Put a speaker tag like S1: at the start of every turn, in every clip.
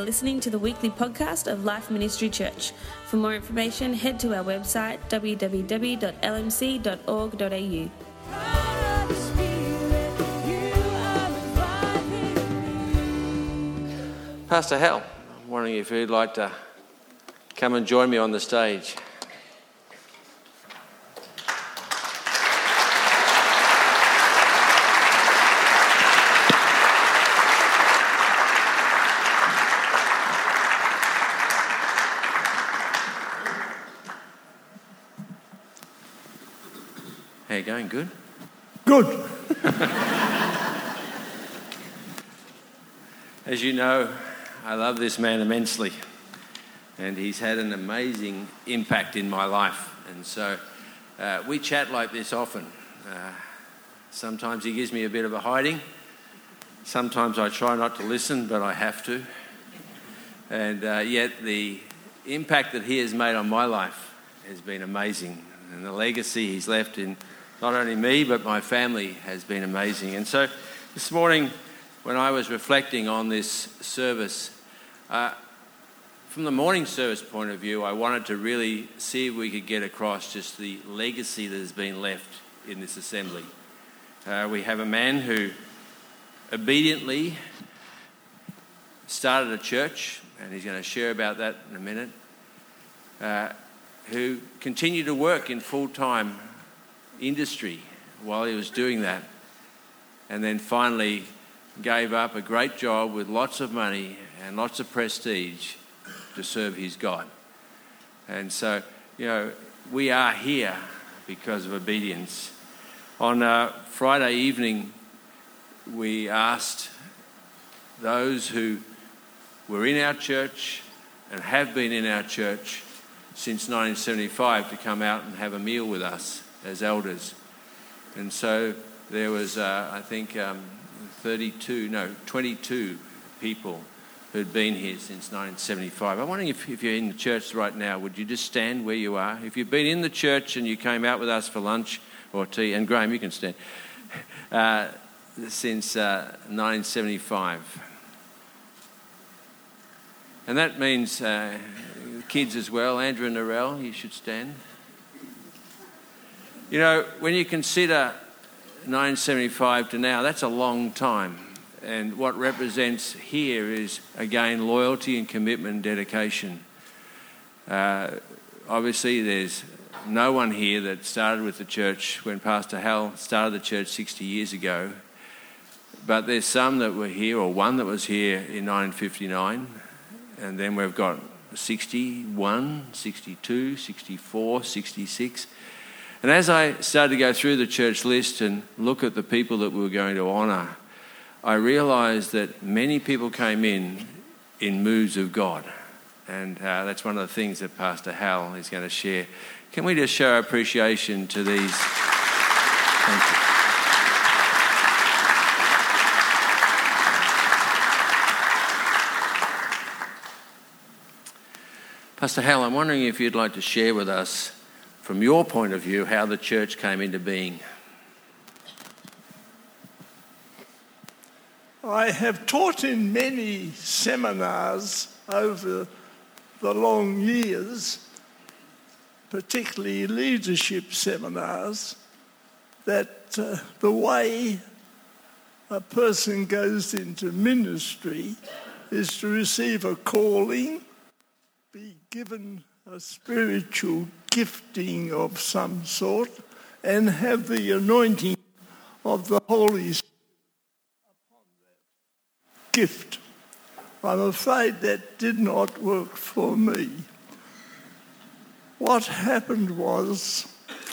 S1: You're listening to the weekly podcast of Life Ministry Church. For more information, head to our website www.lmc.org.au.
S2: Pastor Hal, I'm wondering if you'd like to come and join me on the stage. How you going? Good?
S3: Good.
S2: As you know, I love this man immensely, and he's had an amazing impact in my life. And so we chat like this often. Sometimes he gives me a bit of a hiding. Sometimes I try not to listen, but I have to. And yet the impact that he has made on my life has been amazing. And the legacy he's left in not only me, but my family has been amazing. And so this morning, when I was reflecting on this service, from the morning service point of view, I wanted to really see if we could get across just the legacy that has been left in this assembly. We have a man who obediently started a church, and he's going to share about that in a minute, who continued to work in full-time industry while he was doing that, and then finally gave up a great job with lots of money and lots of prestige to serve his God. And so, we are here because of obedience. On Friday evening, we asked those who were in our church and have been in our church since 1975 to come out and have a meal with us as elders. And so there was, 22 people who'd been here since 1975. I'm wondering if you're in the church right now, would you just stand where you are? If you've been in the church and you came out with us for lunch or tea, and Graham, you can stand, since 1975. And that means kids as well. Andrew and Narelle, you should stand. When you consider 1975 to now, that's a long time. And what represents here is, again, loyalty and commitment and dedication. Obviously, there's no one here that started with the church when Pastor Hal started the church 60 years ago. But there's some that were here, or one that was here in 1959. And then we've got 61, 62, 64, 66. And as I started to go through the church list and look at the people that we were going to honour, I realised that many people came in moves of God. And that's one of the things that Pastor Hal is going to share. Can we just show our appreciation to these? Thank you. Pastor Hal, I'm wondering if you'd like to share with us, from your point of view, how the church came into being.
S3: I have taught in many seminars over the long years, particularly leadership seminars, that the way a person goes into ministry is to receive a calling, be given a spiritual gifting of some sort, and have the anointing of the Holy Spirit upon that gift. I'm afraid that did not work for me. What happened was,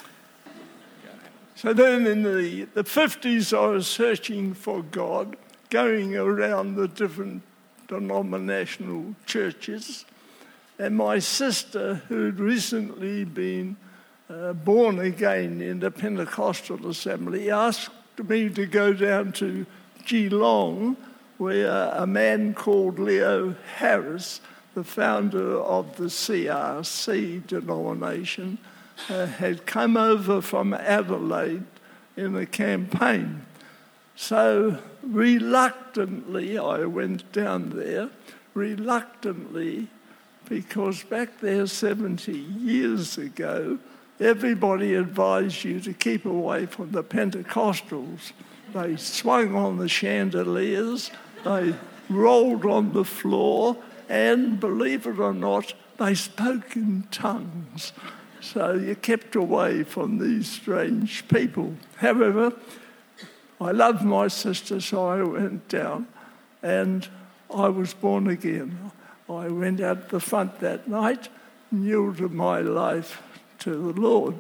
S3: so then in the 50s I was searching for God, going around the different denominational churches, and my sister, who'd recently been born again in the Pentecostal Assembly, asked me to go down to Geelong, where a man called Leo Harris, the founder of the CRC denomination, had come over from Adelaide in a campaign. So reluctantly I went down there, reluctantly, because back there 70 years ago, everybody advised you to keep away from the Pentecostals. They swung on the chandeliers, they rolled on the floor, and believe it or not, they spoke in tongues. So you kept away from these strange people. However, I loved my sister, so I went down and I was born again. I went out the front that night and yielded my life to the Lord,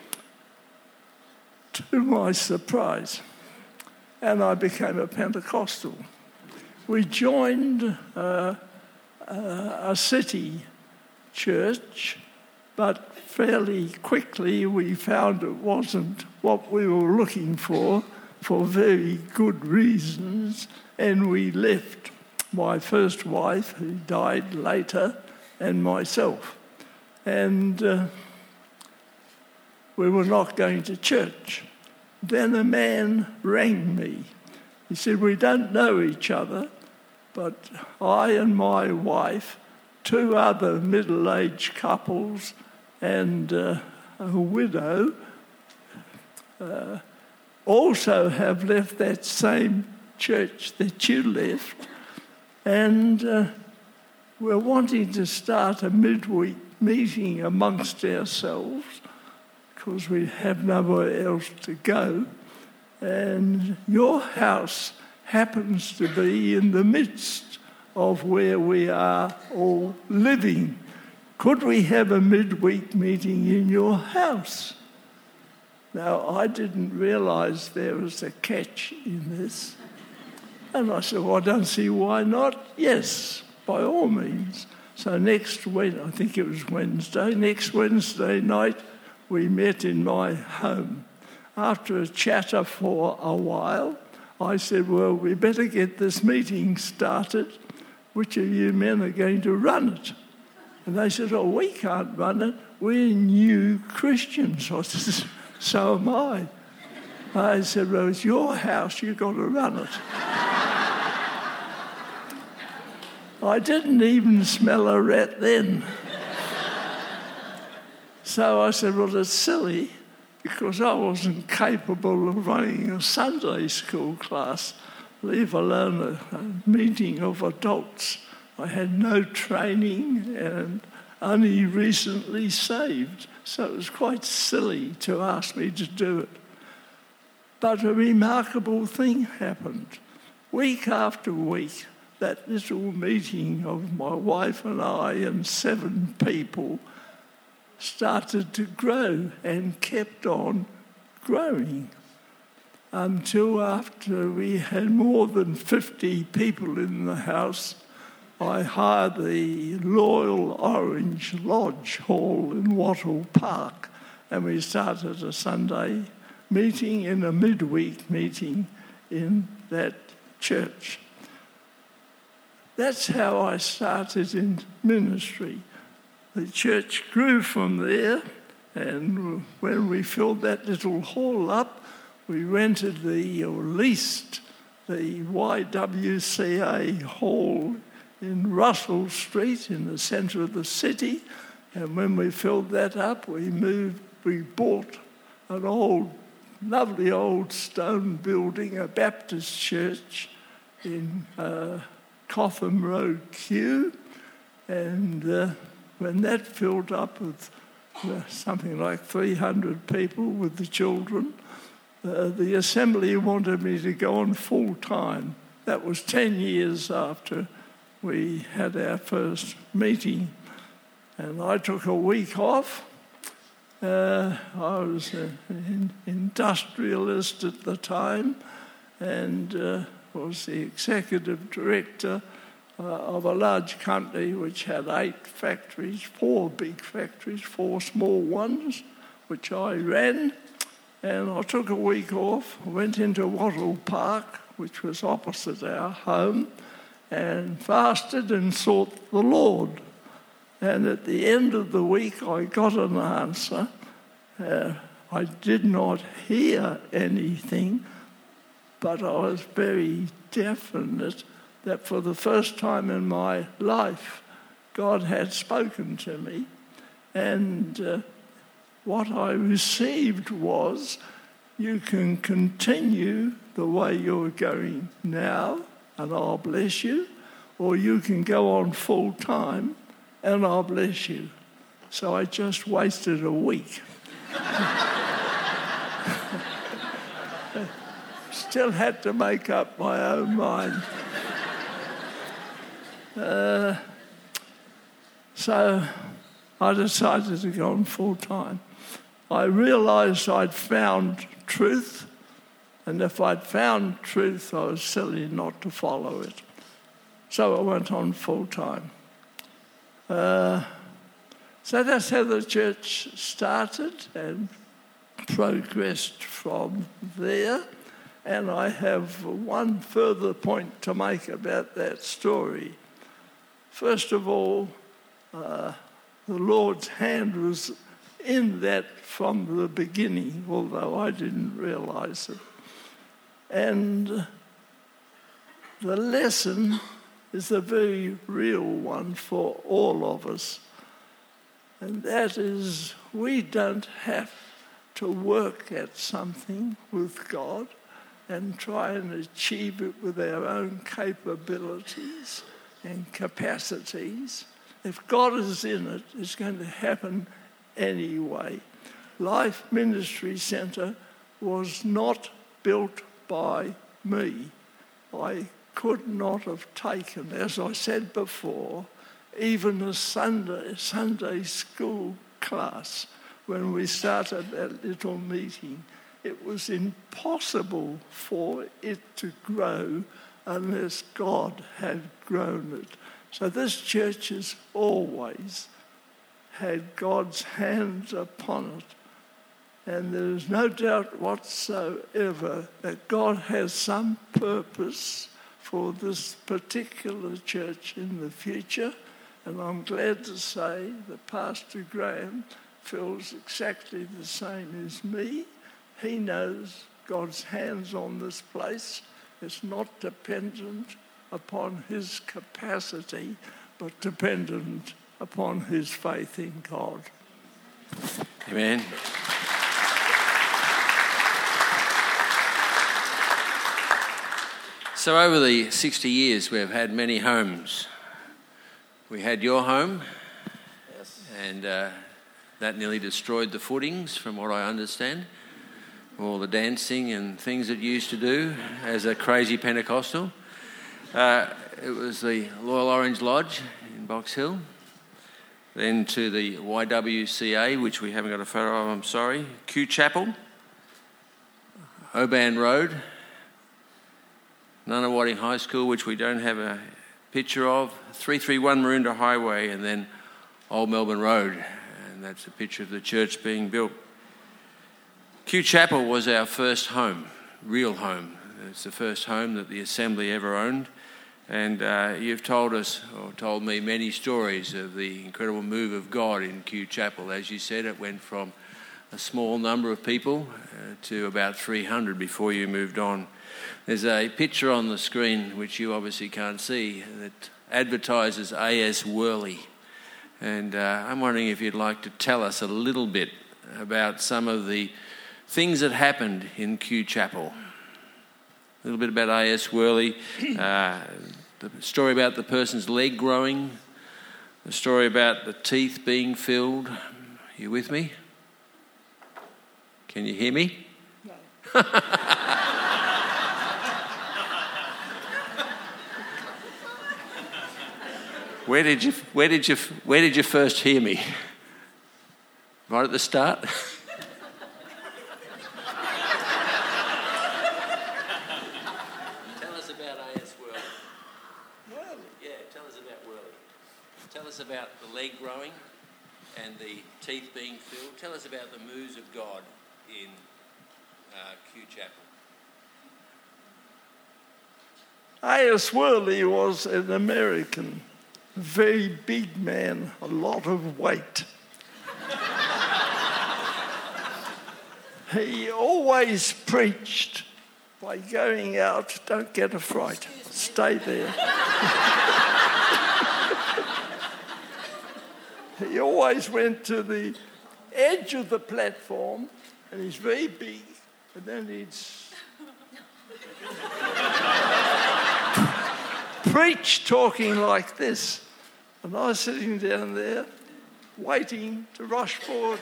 S3: to my surprise. And I became a Pentecostal. We joined a city church, but fairly quickly we found it wasn't what we were looking for very good reasons, and we left. My first wife, who died later, and myself. And we were not going to church. Then a man rang me. He said, "We don't know each other, but I and my wife, two other middle-aged couples, and a widow, also have left that same church that you left, and we're wanting to start a midweek meeting amongst ourselves because we have nowhere else to go. And your house happens to be in the midst of where we are all living. Could we have a midweek meeting in your house?" Now, I didn't realise there was a catch in this. And I said, "Well, I don't see why not." "Yes, by all means." So next Wednesday night, we met in my home. After a chatter for a while, I said, "Well, we better get this meeting started. Which of you men are going to run it?" And they said, "Oh, we can't run it. We're new Christians." I said, "So am I." I said, "Well, it's your house. You've got to run it." I didn't even smell a rat then. So I said, "Well, it's silly because I wasn't capable of running a Sunday school class, leave alone a meeting of adults. I had no training and only recently saved, so it was quite silly to ask me to do it." But a remarkable thing happened. Week after week, that little meeting of my wife and I and 7 people started to grow and kept on growing until after we had more than 50 people in the house, I hired the Royal Orange Lodge Hall in Wattle Park, and we started a Sunday meeting and a midweek meeting in that church. That's how I started in ministry. The church grew from there, and when we filled that little hall up, we rented leased the YWCA hall in Russell Street in the centre of the city. And when we filled that up, we bought an lovely old stone building, a Baptist church in Cotham Road, Kew. And when that filled up with something like 300 people with the children, the assembly wanted me to go on full time. That was 10 years after we had our first meeting. And I took a week off. I was an industrialist at the time and was the executive director of a large company which had 8 factories, 4 big factories, 4 small ones, which I ran. And I took a week off, went into Wattle Park, which was opposite our home, and fasted and sought the Lord. And at the end of the week, I got an answer. I did not hear anything, but I was very definite that for the first time in my life, God had spoken to me. And what I received was, you can continue the way you're going now, and I'll bless you, or you can go on full time, and I'll bless you. So I just wasted a week. Still had to make up my own mind. So I decided to go on full time. I realised I'd found truth, and if I'd found truth, I was silly not to follow it. So I went on full time. So that's how the church started and progressed from there. And I have one further point to make about that story. First of all, the Lord's hand was in that from the beginning, although I didn't realise it. And the lesson is a very real one for all of us. And that is, we don't have to work at something with God and try and achieve it with our own capabilities and capacities. If God is in it, it's going to happen anyway. Life Ministry Centre was not built by me. I could not have taken, as I said before, even a Sunday school class when we started that little meeting. It was impossible for it to grow unless God had grown it. So this church has always had God's hands upon it. And there is no doubt whatsoever that God has some purpose for this particular church in the future. And I'm glad to say that Pastor Graham feels exactly the same as me. He knows God's hands on this place. It's not dependent upon his capacity, but dependent upon his faith in God.
S2: Amen. So over the 60 years, we've had many homes. We had your home,
S3: Yes.
S2: and that nearly destroyed the footings, from what I understand. All the dancing and things that you used to do as a crazy Pentecostal. It was the Loyal Orange Lodge in Box Hill. Then to the YWCA, which we haven't got a photo of, I'm sorry. Kew Chapel, Oban Road, Nunawading High School, which we don't have a picture of, 331 Maroondah Highway, and then Old Melbourne Road. And that's a picture of the church being built. Kew Chapel was our first home, real home. It's the first home that the Assembly ever owned. And you've told us, or told me, many stories of the incredible move of God in Kew Chapel. As you said, it went from a small number of people to about 300 before you moved on. There's a picture on the screen, which you obviously can't see, that advertises A.S. Worley. And I'm wondering if you'd like to tell us a little bit about some of the things that happened in Kew Chapel. A little bit about A.S. Worley, the story about the person's leg growing, the story about the teeth being filled. Are you with me? Can you hear me? No. Where did you first hear me? Right at the start? About the leg growing and the teeth being filled. Tell us about the moves of God in Kew Chapel.
S3: A.S. Worley was an American, very big man, a lot of weight. He always preached by going out, don't get a fright. Stay there. He always went to the edge of the platform, and he's very big, and then he'd preach talking like this. And I was sitting down there, waiting to rush forward.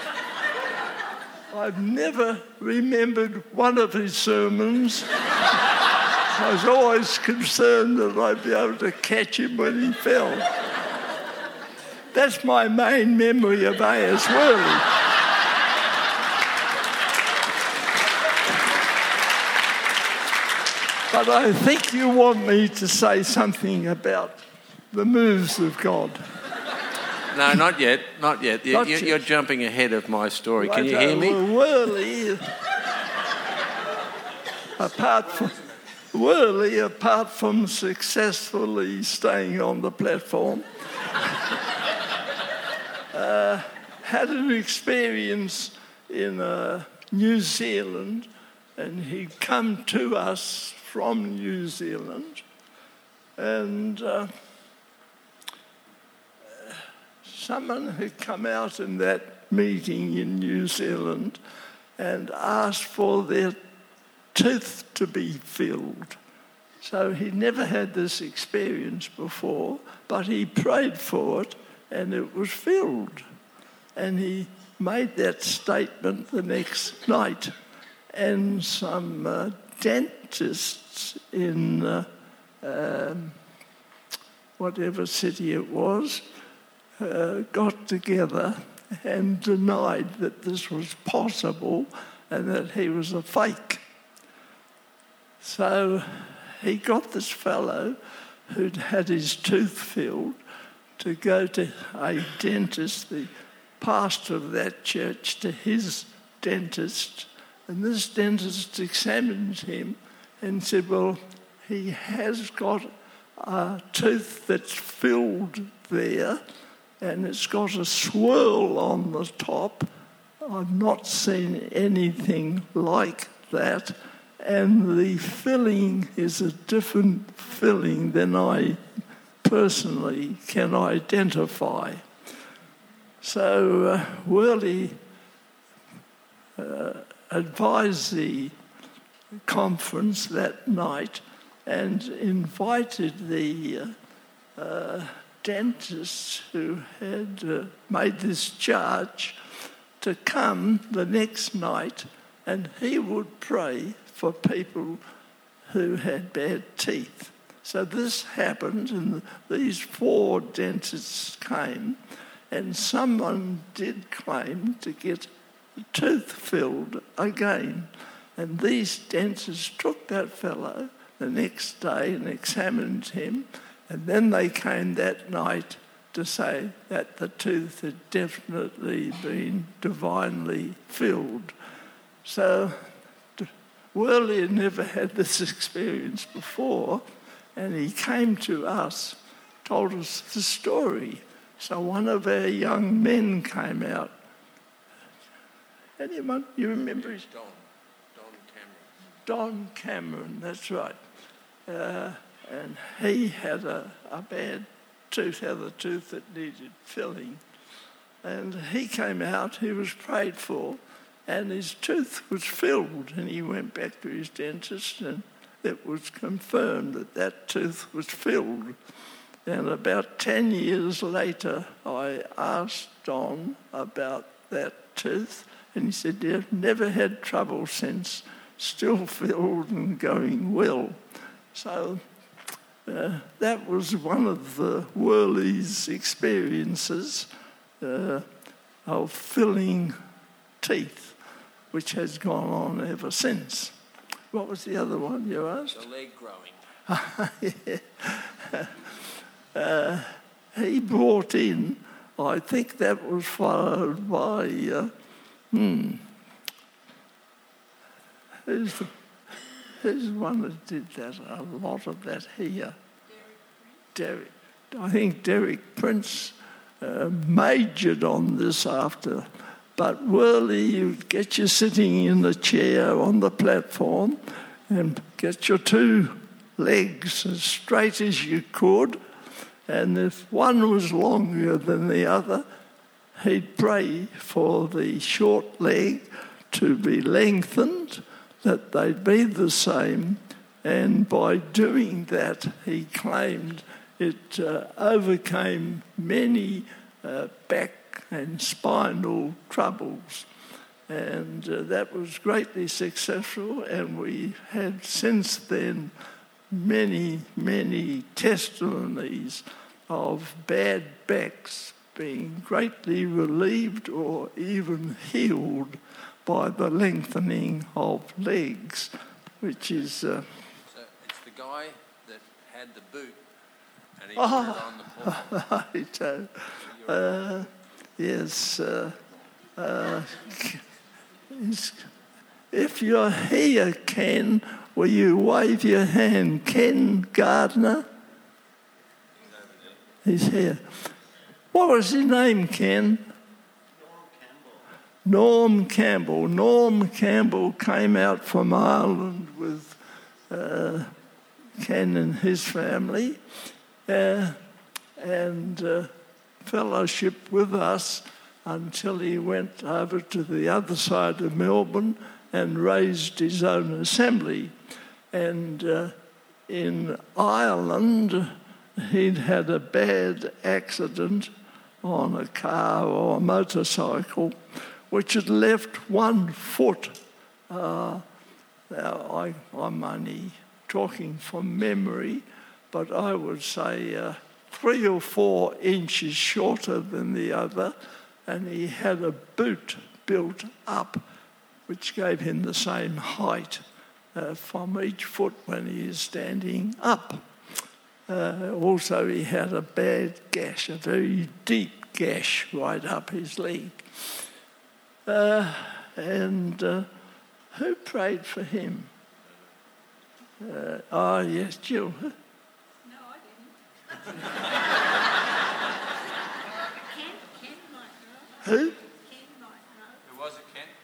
S3: I've never remembered one of his sermons. I was always concerned that I'd be able to catch him when he fell. That's my main memory of A.S. Worley. But I think you want me to say something about the moves of God.
S2: No, not yet. You're jumping ahead of my story. Can you hear me?
S3: Worley, apart from successfully staying on the platform, had an experience in New Zealand, and he'd come to us from New Zealand, and someone had come out in that meeting in New Zealand and asked for their tooth to be filled. So he never had this experience before, but he prayed for it and it was filled. And he made that statement the next night. And some dentists in whatever city it was got together and denied that this was possible and that he was a fake. So he got this fellow who'd had his tooth filled to go to a dentist, the pastor of that church, to his dentist, and this dentist examined him and said, well, he has got a tooth that's filled there and it's got a swirl on the top. I've not seen anything like that, and the filling is a different filling than I personally can identify. So Worley advised the conference that night and invited the dentists who had made this charge to come the next night, and he would pray for people who had bad teeth. So this happened, and these 4 dentists came, and someone did claim to get the tooth filled again. And these dentists took that fellow the next day and examined him, and then they came that night to say that the tooth had definitely been divinely filled. So Worley had never had this experience before, and he came to us, told us the story. So one of our young men came out. Anyone? You remember his? Don Cameron, that's right. And he had a bad tooth, had a tooth that needed filling. And he came out, he was prayed for, and his tooth was filled. And he went back to his dentist, and it was confirmed that that tooth was filled. And about 10 years later, I asked Don about that tooth, and he said, yeah, never had trouble since, still filled and going well. So that was one of the Worley's experiences of filling teeth, which has gone on ever since. What was the other one you asked?
S2: The leg growing.
S3: He brought in, I think that was followed by, who's one that did that, a lot of that here? Derek. I think Derek Prince majored on this after. But Worley, you'd get you sitting in the chair on the platform, and get your two legs as straight as you could, and if one was longer than the other, he'd pray for the short leg to be lengthened, that they'd be the same, and by doing that, he claimed it overcame many back and spinal troubles. And that was greatly successful, and we had since then many, many testimonies of bad backs being greatly relieved or even healed by the lengthening of legs, which is...
S2: So it's the guy that had the boot and he put it on the pole.
S3: Yes. If you're here, Ken, will you wave your hand? Ken Gardner? He's here. What was his name, Ken? Norm Campbell. Norm Campbell came out from Ireland with Ken and his family and fellowship with us until he went over to the other side of Melbourne and raised his own assembly. And in Ireland, he'd had a bad accident on a car or a motorcycle, which had left one foot. Now, I'm only talking from memory, but I would say 3 or 4 inches shorter than the other, and he had a boot built up which gave him the same height from each foot when he is standing up. Also, he had a bad gash, a very deep gash right up his leg. And who prayed for him? Yes, Jill.
S4: No, I didn't. Ken might know.
S3: Who?
S4: Ken might know.
S2: Who was it, Ken?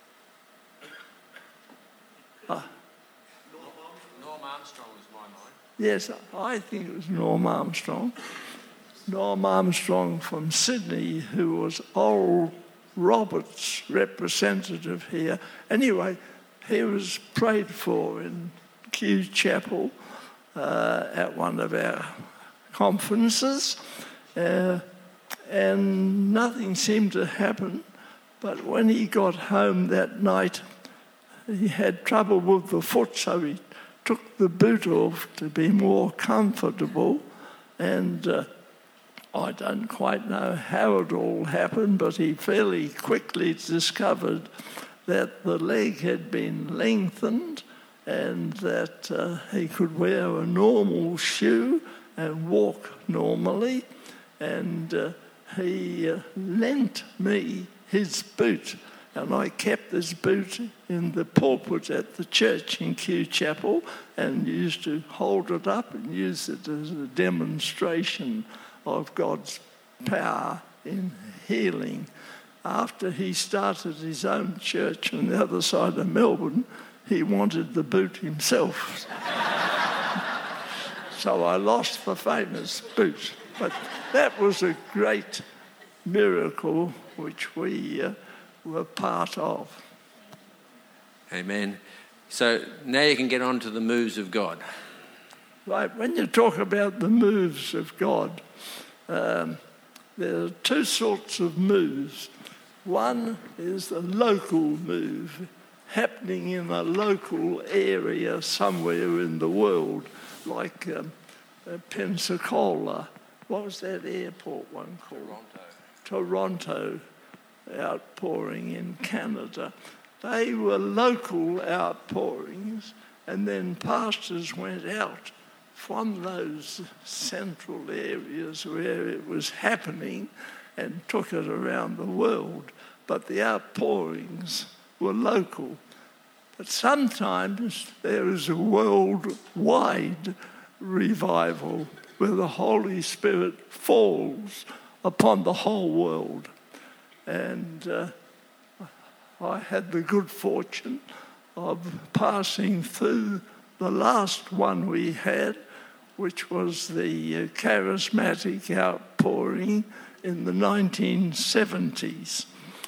S2: Norm Armstrong was my mind.
S3: Yes, I think it was Norm Armstrong. Norm Armstrong from Sydney, who was Oral Roberts' representative here. Anyway, he was prayed for in Kew Chapel at one of our conferences, and nothing seemed to happen. But when he got home that night, he had trouble with the foot, so he took the boot off to be more comfortable. And I don't quite know how it all happened, but he fairly quickly discovered that the leg had been lengthened and that he could wear a normal shoe and walk normally. And he lent me his boot, and I kept this boot in the pulpit at the church in Kew Chapel and used to hold it up and use it as a demonstration of God's power in healing. After he started his own church on the other side of Melbourne, he wanted the boot himself. So I lost the famous boot. But that was a great miracle which we were part of.
S2: Amen. So now you can get on to the moves of God.
S3: Right, when you talk about the moves of God, there are 2 sorts of moves. One is the local move, happening in a local area somewhere in the world, like Pensacola. What was that airport one called? Toronto outpouring in Canada. They were local outpourings, and then pastors went out from those central areas where it was happening and took it around the world. But the outpourings were local. But sometimes there is a worldwide revival where the Holy Spirit falls upon the whole world. And I had the good fortune of passing through the last one we had, which was the charismatic outpouring in the 1970s.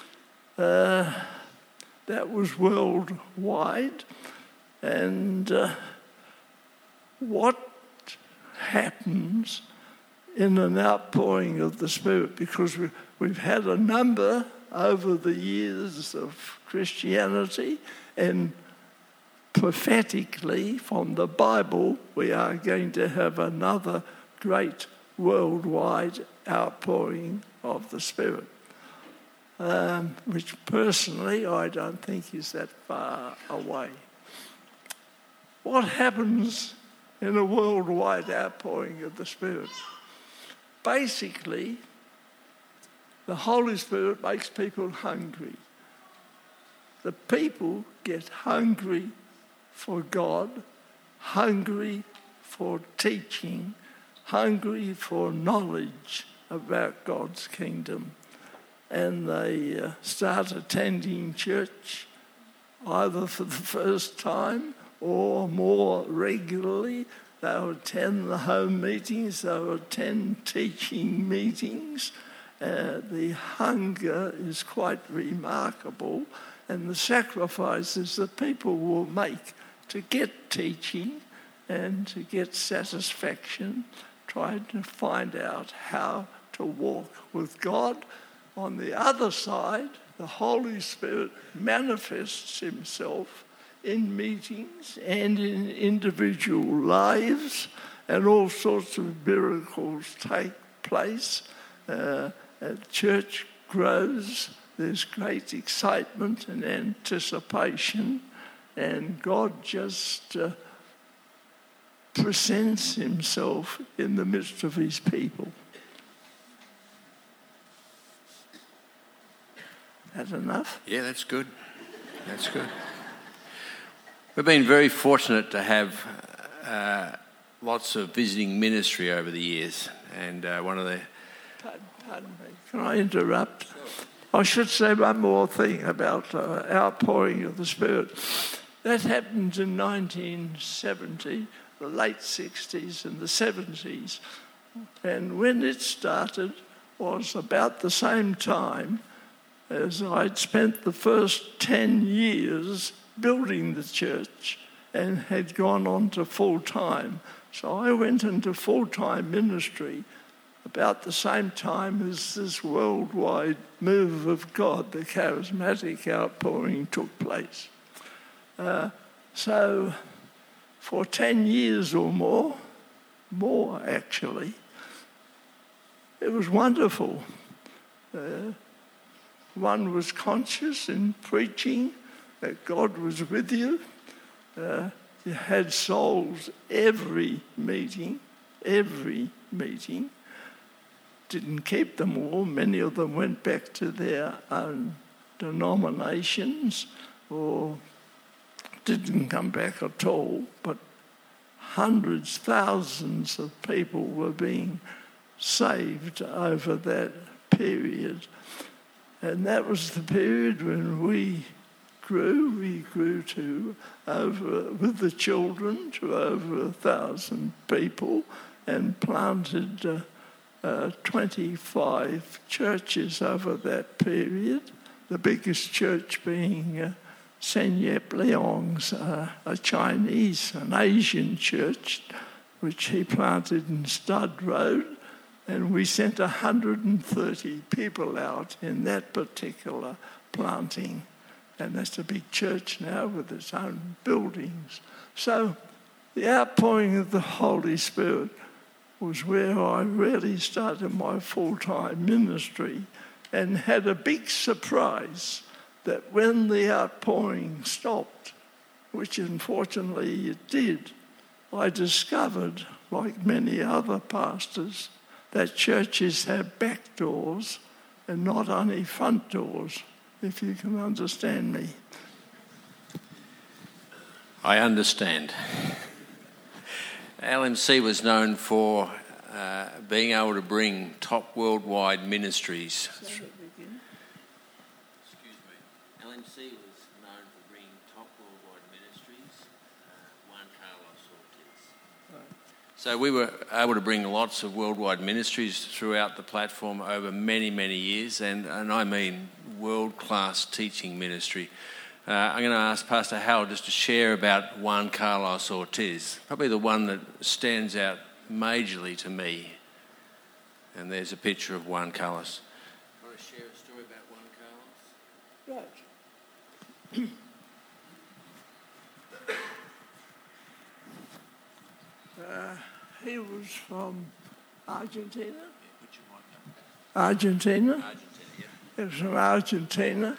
S3: That was worldwide. And what happens in an outpouring of the Spirit? Because we've had a number over the years of Christianity, and prophetically from the Bible, we are going to have another great worldwide outpouring of the Spirit, which personally I don't think is that far away. What happens in a worldwide outpouring of the Spirit? Basically, the Holy Spirit makes people hungry. The people get hungry for God, hungry for teaching, hungry for knowledge about God's kingdom. And they start attending church either for the first time or more regularly. They'll attend the home meetings, they'll attend teaching meetings. The hunger is quite remarkable, and the sacrifices that people will make to get teaching and to get satisfaction, trying to find out how to walk with God. On the other side, the Holy Spirit manifests himself in meetings and in individual lives, and all sorts of miracles take place. Church grows, there's great excitement and anticipation, and God just presents himself in the midst of his people. That enough?
S2: Yeah, that's good. That's good. We've been very fortunate to have lots of visiting ministry over the years, and one of the...
S3: Pardon me, can I interrupt? I should say one more thing about outpouring of the Spirit. That happened in 1970, the late 60s and the 70s, and when it started was about the same time as I'd spent the first 10 years building the church and had gone on to full-time. So I went into full-time ministry about the same time as this worldwide move of God, the charismatic outpouring, took place. So for 10 years or more actually, it was wonderful. One was conscious in preaching that God was with you. You had souls every meeting. Didn't keep them all. Many of them went back to their own denominations or didn't come back at all. But hundreds, thousands of people were being saved over that period. And that was the period when we grew. We grew to over, with the children, to over 1,000 people and planted 25 churches over that period, the biggest church being Sen Yep Leong's, a Chinese, an Asian church, which he planted in Stud Road, and we sent 130 people out in that particular planting. And that's a big church now with its own buildings. So the outpouring of the Holy Spirit was where I really started my full-time ministry, and had a big surprise that when the outpouring stopped, which unfortunately it did, I discovered, like many other pastors, that churches have back doors and not only front doors, if you can understand me.
S2: I understand. LMC was known for being able to bring top worldwide ministries. Excuse me. LMC was known for bringing top worldwide So we were able to bring lots of worldwide ministries throughout the platform over many, many years, and I mean world-class teaching ministry. I'm going to ask Pastor Hal just to share about Juan Carlos Ortiz, probably the one that stands out majorly to me. And there's a picture of Juan Carlos. Want to share a story about Juan Carlos?
S3: Right. He was from Argentina. Argentina. He was from Argentina.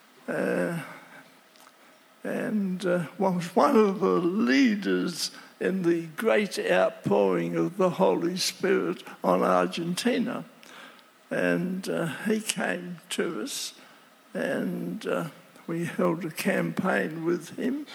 S3: And was one of the leaders in the great outpouring of the Holy Spirit on Argentina. And he came to us, and we held a campaign with him.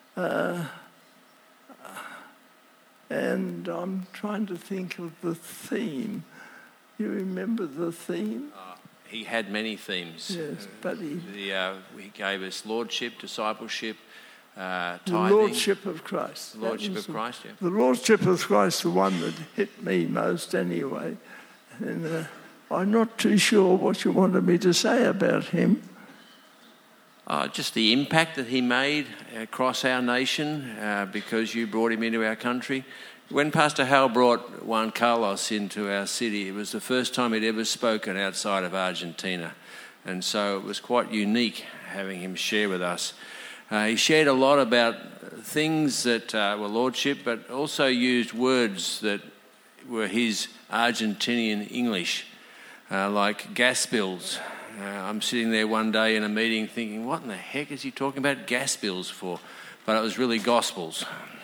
S3: And I'm trying to think of the theme. You remember the theme?
S2: He had many themes.
S3: Yes, but he
S2: gave us lordship, discipleship, tithing.
S3: The Lordship of Christ.
S2: Lordship of Christ, yeah.
S3: The Lordship of Christ, the one that hit me most anyway. And I'm not too sure what you wanted me to say about him.
S2: Just the impact that he made across our nation because you brought him into our country. When Pastor Hal brought Juan Carlos into our city, it was the first time he'd ever spoken outside of Argentina. And so it was quite unique having him share with us. He shared a lot about things that were lordship, but also used words that were his Argentinian English, like gas bills. I'm sitting there one day in a meeting thinking, what in the heck is he talking about gas bills for? But it was really Gospels.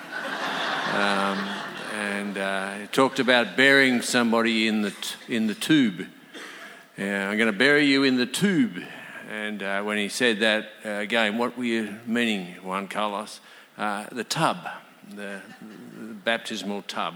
S2: He talked about burying somebody in the tube. I'm going to bury you in the tube. And when he said that, again, what were you meaning, Juan Carlos? The tub, the baptismal tub.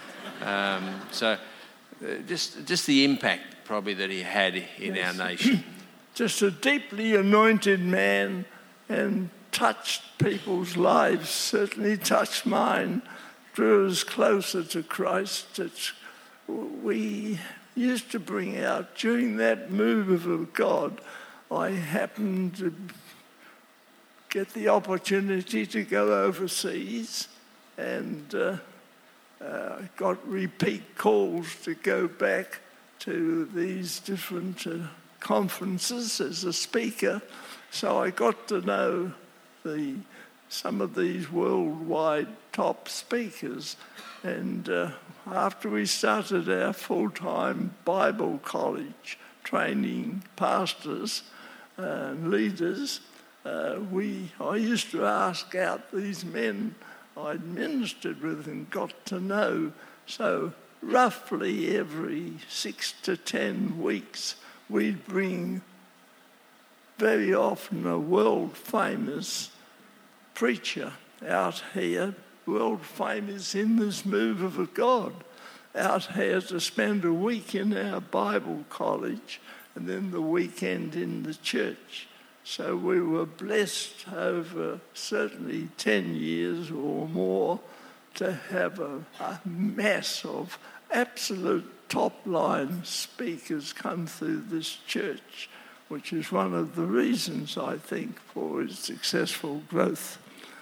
S2: Just the impact probably that he had in our nation.
S3: Just a deeply anointed man, and touched people's lives, certainly touched mine, drew us closer to Christ. We used to bring out, during that move of God, I happened to get the opportunity to go overseas, and got repeat calls to go back to these different conferences as a speaker. So I got to know some of these worldwide top speakers. And after we started our full-time Bible college training pastors and leaders, I used to ask out these men I'd ministered with and got to know. So roughly every 6 to 10 weeks, we'd bring very often a world-famous preacher out here, world-famous in this move of God, out here to spend a week in our Bible college and then the weekend in the church. So we were blessed over certainly 10 years or more to have a mass of absolute top-line speakers come through this church, which is one of the reasons, I think, for its successful growth.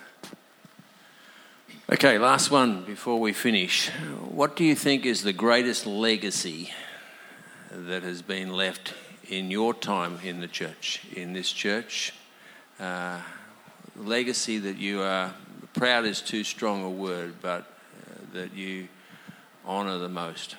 S2: Okay, last one before we finish. What do you think is the greatest legacy that has been left in your time in the church, in this church? Legacy that you are, proud is too strong a word, but that you honour the most?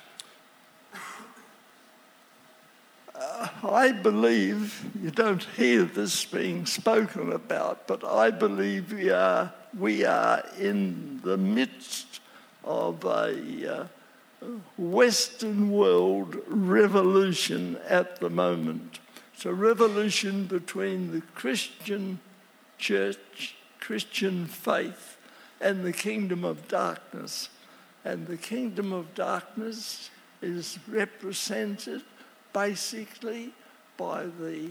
S3: I believe, you don't hear this being spoken about, but I believe we are in the midst of a Western world revolution at the moment. It's a revolution between the Christian church, Christian faith, and the kingdom of darkness. And the kingdom of darkness is represented basically by the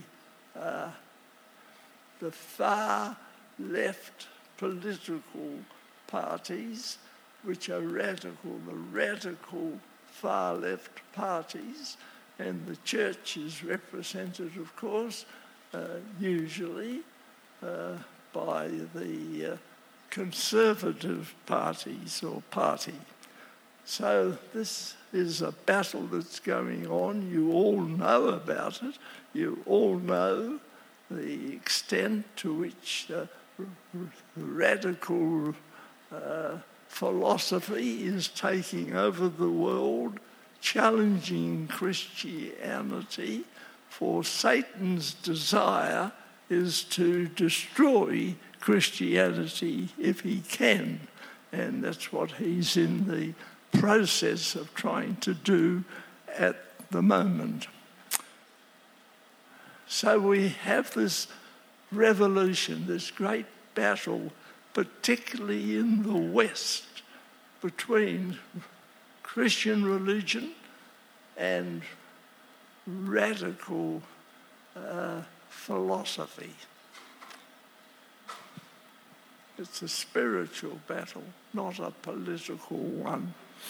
S3: far left political parties, which are radical, the radical far left parties, and the church is represented, of course, usually by the conservative parties or party. So this is a battle that's going on. You all know about it. You all know the extent to which radical philosophy is taking over the world, challenging Christianity, for Satan's desire is to destroy Christianity if he can. And that's what he's in the process of trying to do at the moment. So we have this revolution, this great battle, particularly in the West, between Christian religion and radical philosophy. It's a spiritual battle, not a political one.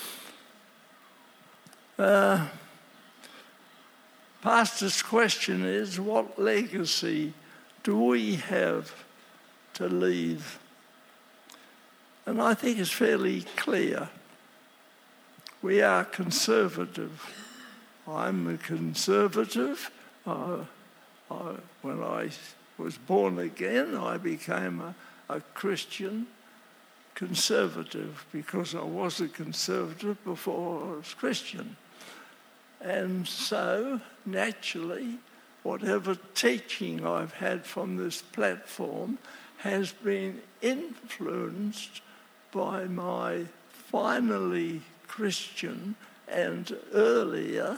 S3: Pastor's question is, what legacy do we have to leave? And I think it's fairly clear. We are conservative. I'm a conservative. When I was born again, I became a Christian conservative because I was a conservative before I was Christian. And so, naturally, whatever teaching I've had from this platform has been influenced by my finally Christian and earlier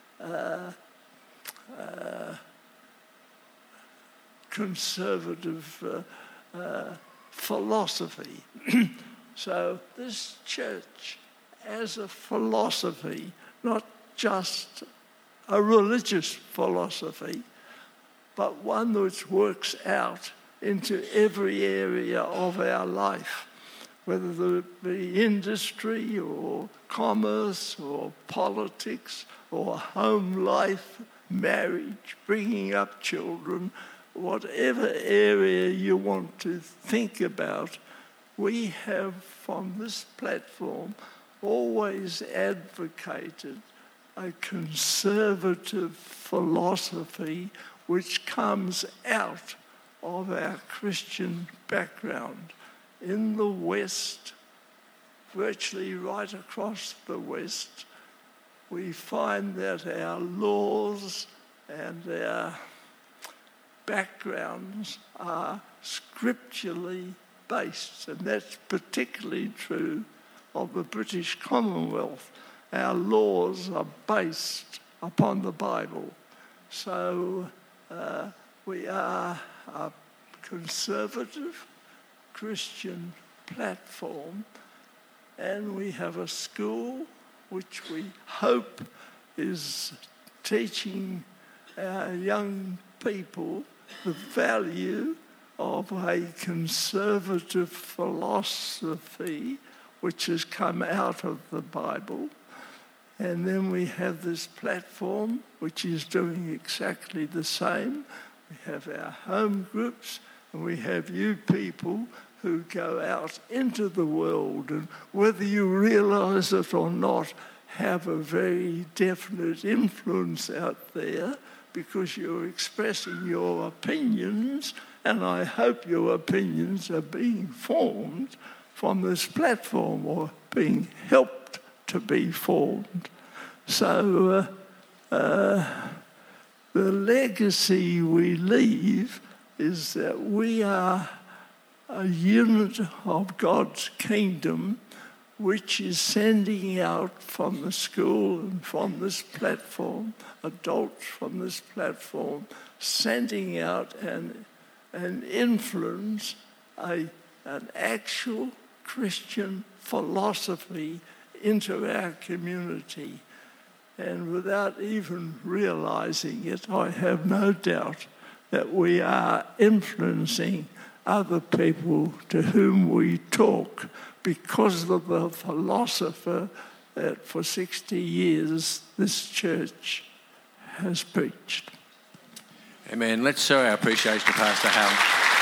S3: conservative philosophy. So this church as a philosophy, not just a religious philosophy, but one which works out into every area of our life, whether it be industry or commerce or politics or home life, marriage, bringing up children, whatever area you want to think about. We have from this platform always advocated a conservative philosophy which comes out of our Christian background. In the West, virtually right across the West, we find that our laws and our backgrounds are scripturally based, and that's particularly true of the British Commonwealth. Our laws are based upon the Bible. So we are a conservative Christian platform, and we have a school which we hope is teaching our young people the value of a conservative philosophy which has come out of the Bible. And then we have this platform which is doing exactly the same. We have our home groups, and we have you people who go out into the world, and whether you realize it or not, have a very definite influence out there because you're expressing your opinions, and I hope your opinions are being formed from this platform or being helped to be formed. So the legacy we leave is that we are a unit of God's kingdom which is sending out from the school and from this platform, adults from this platform, sending out an influence, an actual Christian philosophy into our community. And without even realizing it, I have no doubt that we are influencing other people to whom we talk, because of the philosopher that for 60 years this church has preached.
S2: Amen. Let's show our appreciation to Pastor Hal.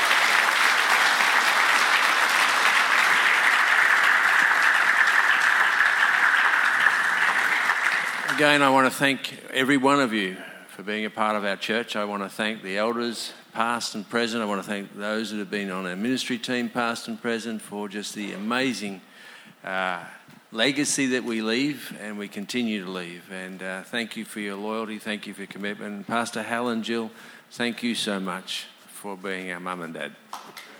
S2: Again, I want to thank every one of you for being a part of our church. I want to thank the elders, past and present. I want to thank those that have been on our ministry team, past and present, for just the amazing legacy that we leave and we continue to leave. And thank you for your loyalty. Thank you for your commitment. And Pastor Hal and Jill, thank you so much for being our mum and dad.